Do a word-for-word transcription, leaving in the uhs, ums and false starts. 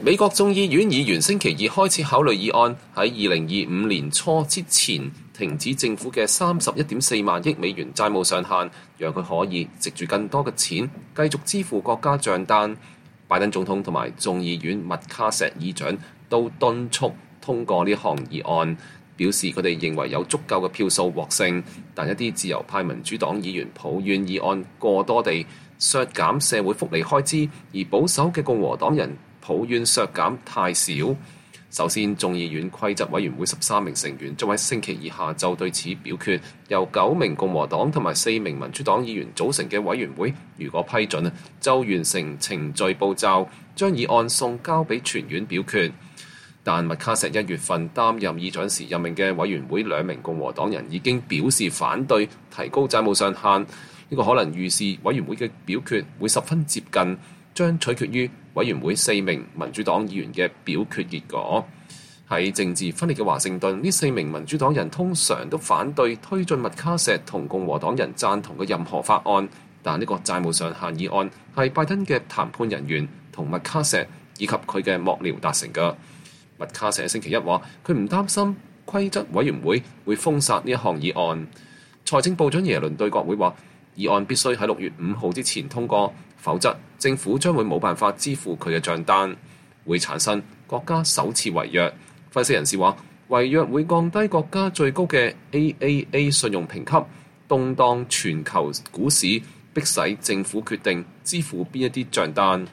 美國眾議院議員星期二開始考慮議案，喺二零二五年初之前停止政府嘅三十一點四萬億美元債務上限，讓佢可以藉住更多嘅錢繼續支付國家帳單。拜登總統同埋眾議院麥卡錫議長都敦促通過呢項議案，表示佢哋認為有足夠嘅票數獲勝。但一啲自由派民主黨議員抱怨議案過多地削減社會福利開支，而保守嘅共和黨人抱怨削減太少。首先，眾議院規則委員會十三名成員將喺星期二下晝對此表決，由九名共和黨同埋四名民主黨議員組成嘅委員會，如果批准就完成程序步驟，將議案送交俾全院表決。但麥卡錫一月份擔任議長時任命嘅委員會兩名共和黨人已經表示反對提高債務上限，呢、這個可能預示委員會嘅表決會十分接近，將取決於委員會四名民主黨議員嘅表決結果。喺政治分裂嘅華盛頓，呢四名民主黨人通常都反對推進麥卡錫同共和黨人贊同嘅任何法案，但呢個債務上限議案係拜登嘅談判人員同麥卡錫以及佢嘅幕僚達成嘅。麥卡錫星期一話，佢唔擔心規則委員會會封殺呢一項議案。財政部長耶倫對國會話，議案必須喺六月五號之前通過，否則政府將會冇辦法支付佢嘅帳單，會產生國家首次違約。分析人士話，違約會降低國家最高嘅 A A A 信用評級，動盪全球股市，迫使政府決定支付邊一啲帳單。